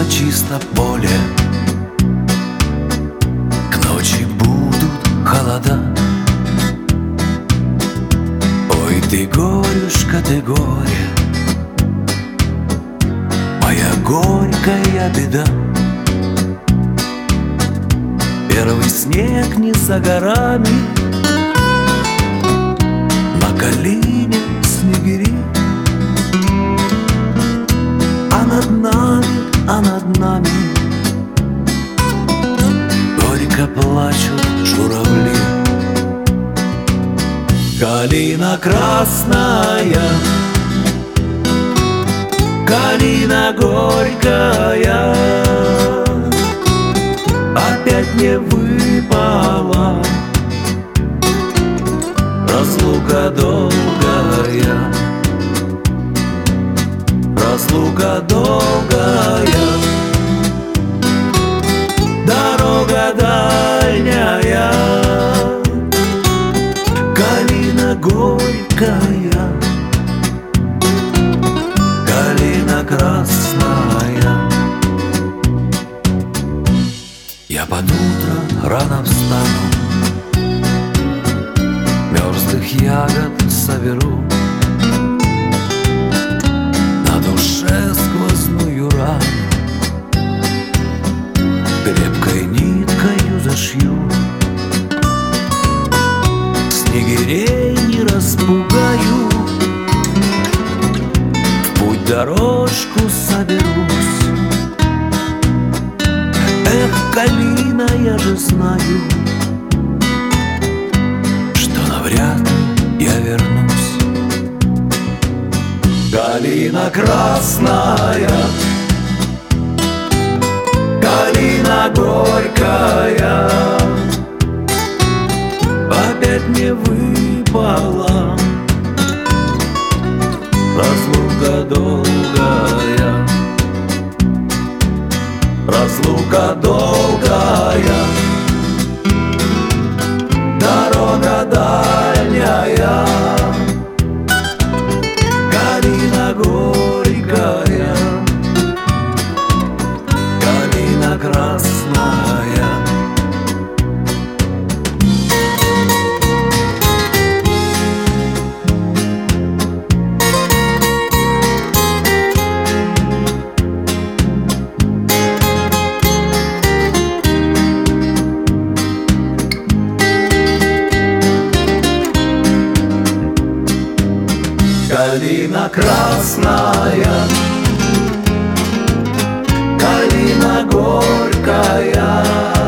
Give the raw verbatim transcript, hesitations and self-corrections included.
чисто поле. К ночи будут холода. Ой, ты горюшка, ты горе, моя горькая беда. Первый снег не за горами, на калине снегири. А над нами, а над нами горько плачут журавли. Калина красная, калина горькая, опять не выпала, разлука долгая, разлука долгая, дорога дальняя, калина горькая, калина красная. Я под утро рано встану, мерзлых ягод соберу, на душе сквозную рану крепкой ниткою зашью. Снегирей не распугаю, в путь дорожку соберусь. Эх, калина, я же знаю, что навряд ли я вернусь. Калина красная, калина горькая, опять не выпала, разлука долгая, разлука долгая, дорога дальняя, калина горькая, калина красная. Калина красная, калина горькая,